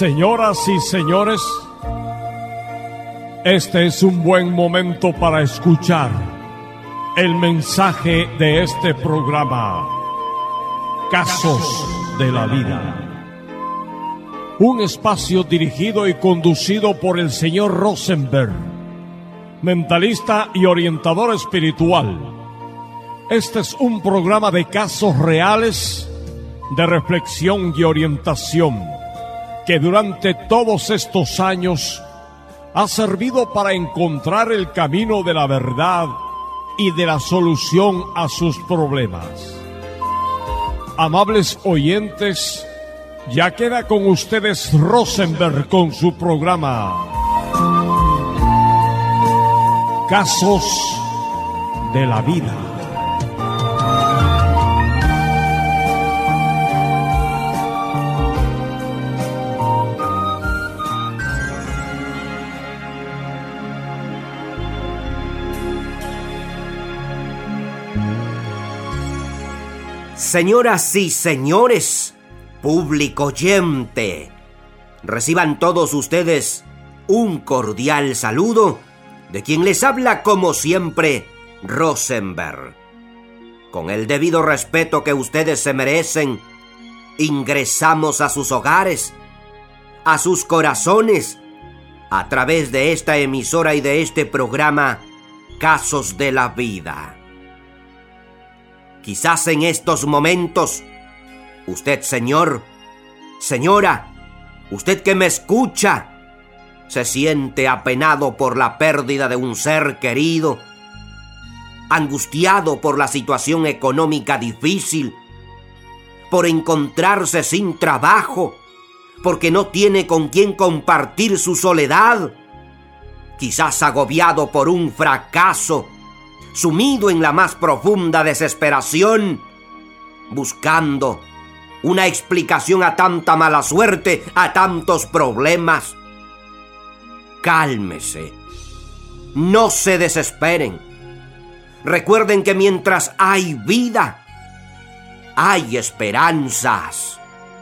Señoras y señores, este es un buen momento para escuchar el mensaje de este programa, Casos de la Vida. Un espacio dirigido y conducido por el señor Rosenberg, mentalista y orientador espiritual. Este es un programa de casos reales, de reflexión y orientación, que durante todos estos años ha servido para encontrar el camino de la verdad y de la solución a sus problemas. Amables oyentes, ya queda con ustedes Rosenberg con su programa Casos de la Vida. Señoras y señores, público oyente, reciban todos ustedes un cordial saludo de quien les habla como siempre, Rosenberg. Con el debido respeto que ustedes se merecen, ingresamos a sus hogares, a sus corazones, a través de esta emisora y de este programa, Casos de la Vida. Quizás en estos momentos, usted, señor, señora, usted que me escucha, se siente apenado por la pérdida de un ser querido, angustiado por la situación económica difícil, por encontrarse sin trabajo, porque no tiene con quién compartir su soledad, quizás agobiado por un fracaso, sumido en la más profunda desesperación, buscando una explicación a tanta mala suerte, a tantos problemas. Cálmese, no se desesperen. Recuerden que mientras hay vida, hay esperanzas.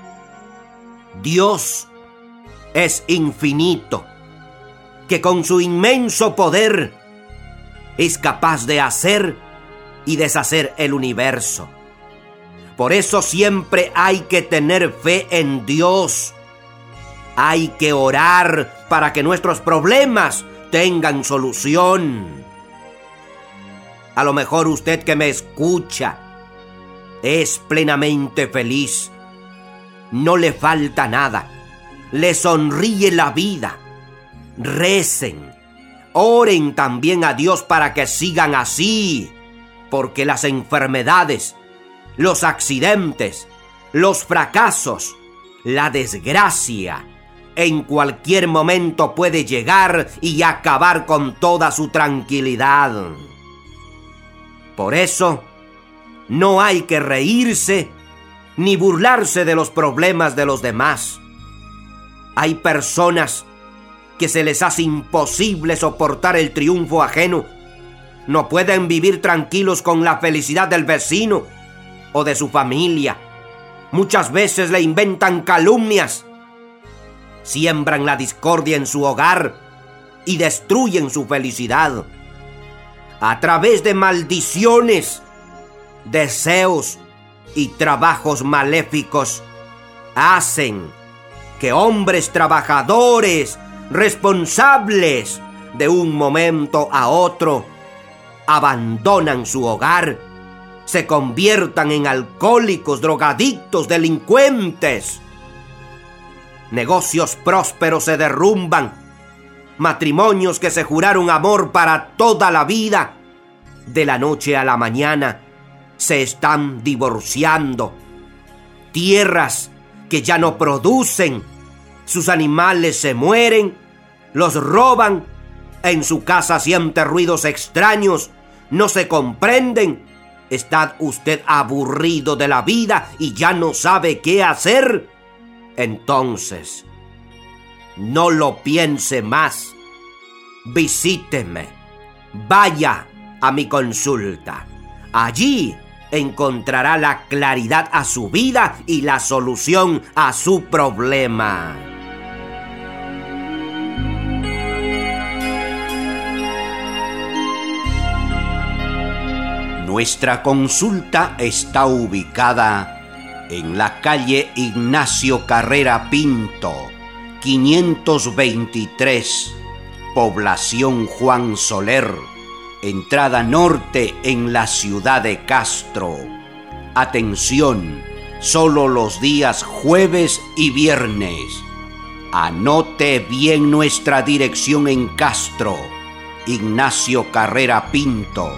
Dios es infinito, que con su inmenso poder es capaz de hacer y deshacer el universo. Por eso siempre hay que tener fe en Dios. Hay que orar para que nuestros problemas tengan solución. A lo mejor usted que me escucha es plenamente feliz. No le falta nada. Le sonríe la vida. Recen. Oren también a Dios para que sigan así, porque las enfermedades, los accidentes, los fracasos, la desgracia, en cualquier momento puede llegar y acabar con toda su tranquilidad. Por eso, no hay que reírse ni burlarse de los problemas de los demás. Hay personas que se les hace imposible soportar el triunfo ajeno. No pueden vivir tranquilos con la felicidad del vecino o de su familia. Muchas veces le inventan calumnias, siembran la discordia en su hogar y destruyen su felicidad. A través de maldiciones, deseos y trabajos maléficos, hacen que hombres trabajadores, responsables, de un momento a otro, abandonan su hogar, se conviertan en alcohólicos, drogadictos, delincuentes. Negocios prósperos se derrumban, matrimonios que se juraron amor para toda la vida, de la noche a la mañana se están divorciando. Tierras que ya no producen, sus animales se mueren, los roban, en su casa siente ruidos extraños, no se comprenden. ¿Está usted aburrido de la vida y ya no sabe qué hacer? Entonces, no lo piense más. Visíteme. Vaya a mi consulta. Allí encontrará la claridad a su vida y la solución a su problema. Nuestra consulta está ubicada en la calle Ignacio Carrera Pinto, 523, población Juan Soler, entrada norte en la ciudad de Castro. Atención, solo los días jueves y viernes. Anote bien nuestra dirección en Castro, Ignacio Carrera Pinto,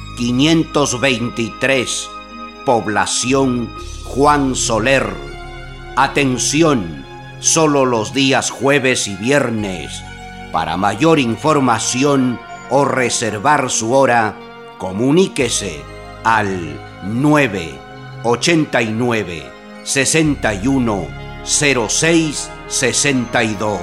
523, población Juan Soler. Atención, solo los días jueves y viernes. Para mayor información o reservar su hora, comuníquese al 989 61 06 62.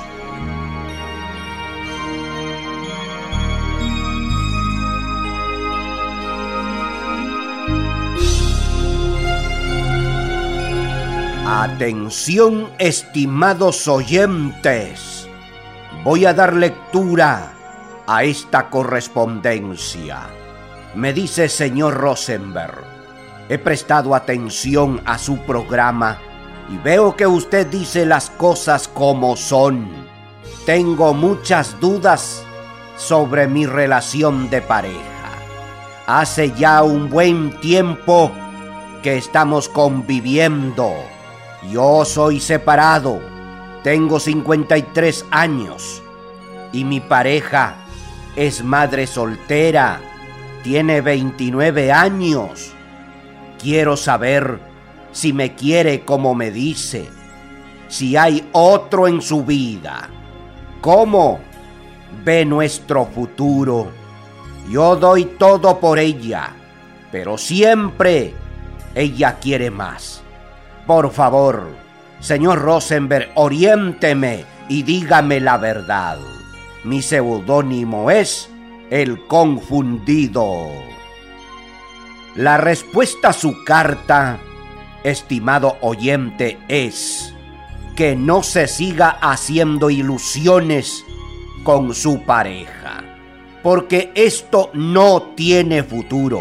Atención, estimados oyentes. Voy a dar lectura a esta correspondencia. Me dice: señor Rosenberg, he prestado atención a su programa y veo que usted dice las cosas como son. Tengo muchas dudas sobre mi relación de pareja. Hace ya un buen tiempo que estamos conviviendo. Yo soy separado, tengo 53 años y mi pareja es madre soltera, tiene 29 años. Quiero saber si me quiere como me dice, si hay otro en su vida. ¿Cómo ve nuestro futuro? Yo doy todo por ella, pero siempre ella quiere más. Por favor, señor Rosenberg, oriénteme y dígame la verdad. Mi seudónimo es El Confundido. La respuesta a su carta, estimado oyente, es que no se siga haciendo ilusiones con su pareja, porque esto no tiene futuro.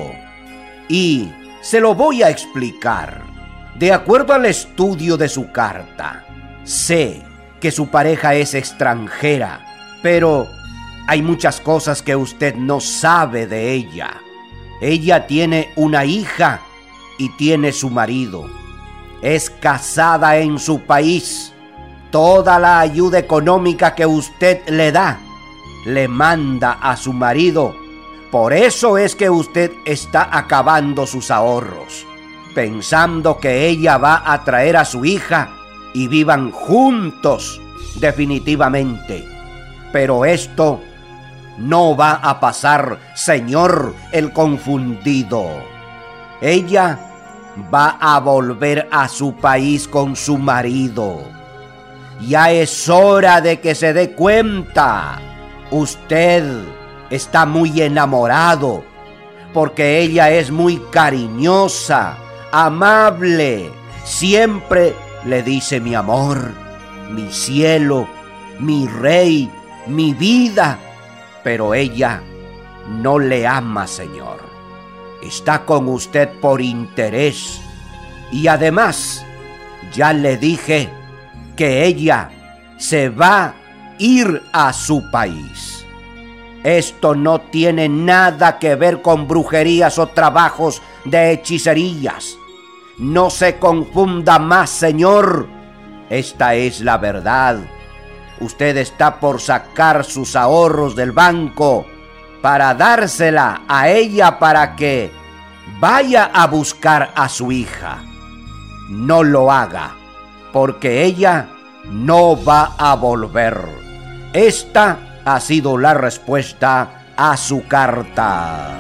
Y se lo voy a explicar. De acuerdo al estudio de su carta, sé que su pareja es extranjera, pero hay muchas cosas que usted no sabe de ella. Ella tiene una hija y tiene su marido. Es casada en su país. Toda la ayuda económica que usted le da, le manda a su marido. Por eso es que usted está acabando sus ahorros, pensando que ella va a traer a su hija y vivan juntos definitivamente. Pero esto no va a pasar, señor El Confundido. Ella va a volver a su país con su marido. Ya es hora de que se dé cuenta. Usted está muy enamorado porque ella es muy cariñosa, amable, siempre le dice mi amor, mi cielo, mi rey, mi vida, pero ella no le ama, señor. Está con usted por interés y además ya le dije que ella se va a ir a su país. Esto no tiene nada que ver con brujerías o trabajos de hechicerías. No se confunda más, señor. Esta es la verdad. Usted está por sacar sus ahorros del banco para dársela a ella para que vaya a buscar a su hija. No lo haga, porque ella no va a volver. Esta ha sido la respuesta a su carta.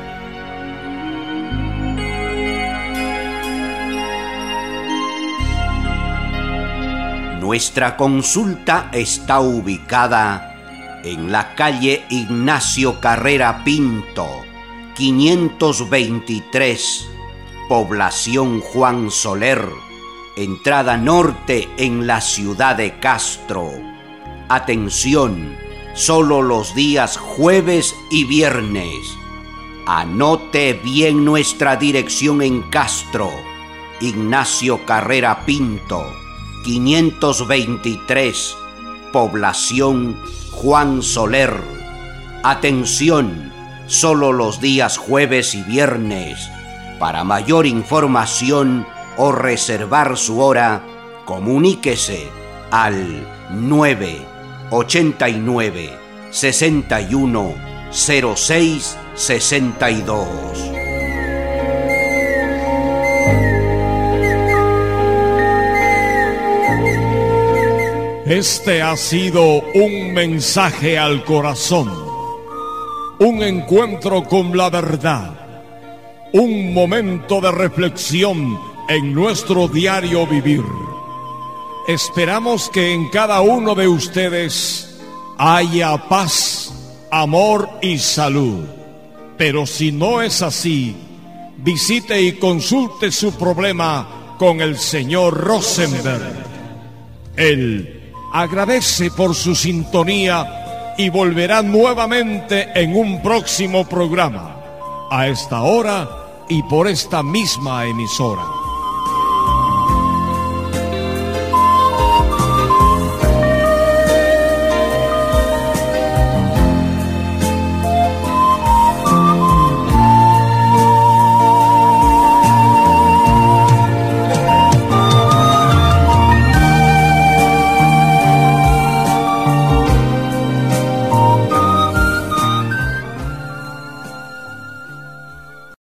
Nuestra consulta está ubicada en la calle Ignacio Carrera Pinto, 523, población Juan Soler, entrada norte en la ciudad de Castro. Atención, solo los días jueves y viernes. Anote bien nuestra dirección en Castro, Ignacio Carrera Pinto, 523, población Juan Soler. Atención, solo los días jueves y viernes. Para mayor información o reservar su hora, comuníquese al 989 61 06 62. Este ha sido un mensaje al corazón, un encuentro con la verdad, un momento de reflexión en nuestro diario vivir. Esperamos que en cada uno de ustedes haya paz, amor y salud. Pero si no es así, visite y consulte su problema con el señor Rosenberg. Él agradece por su sintonía y volverá nuevamente en un próximo programa, a esta hora y por esta misma emisora.